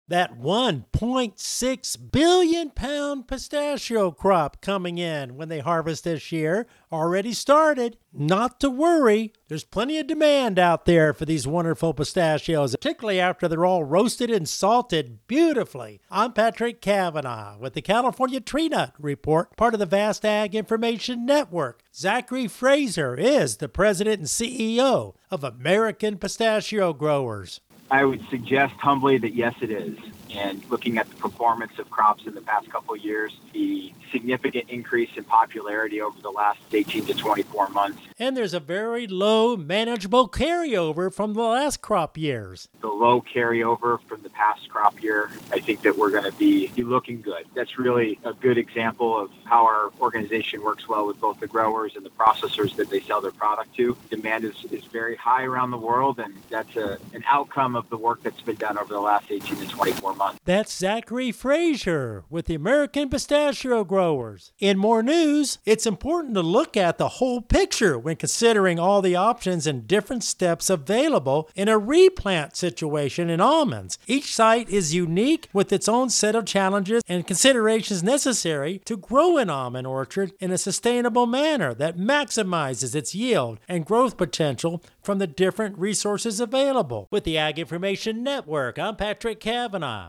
That 1.6 billion pound pistachio crop coming in when they harvest this year already started. Not to worry, there's plenty of demand out there for these wonderful pistachios, particularly after they're all roasted and salted beautifully. I'm Patrick Cavanaugh with the California Tree Nut Report, part of the Vast Ag Information Network. Zachary Fraser is the president and CEO of American Pistachio Growers. I would suggest humbly that yes, it is. And looking at the performance of crops in the past couple of years, the significant increase in popularity over the last 18 to 24 months. And there's a very low manageable carryover from the last crop years. The low carryover from the past crop year, I think that we're going to be looking good. That's really a good example of how our organization works well with both the growers and the processors that they sell their product to. Demand is very high around the world, and that's an outcome of the work that's been done over the last 18 to 24 months. That's Zachary Fraser with the American Pistachio Growers. In more news, it's important to look at the whole picture when considering all the options and different steps available in a replant situation in almonds. Each site is unique with its own set of challenges and considerations necessary to grow an almond orchard in a sustainable manner that maximizes its yield and growth potential from the different resources available. With the Ag Information Network, I'm Patrick Cavanaugh.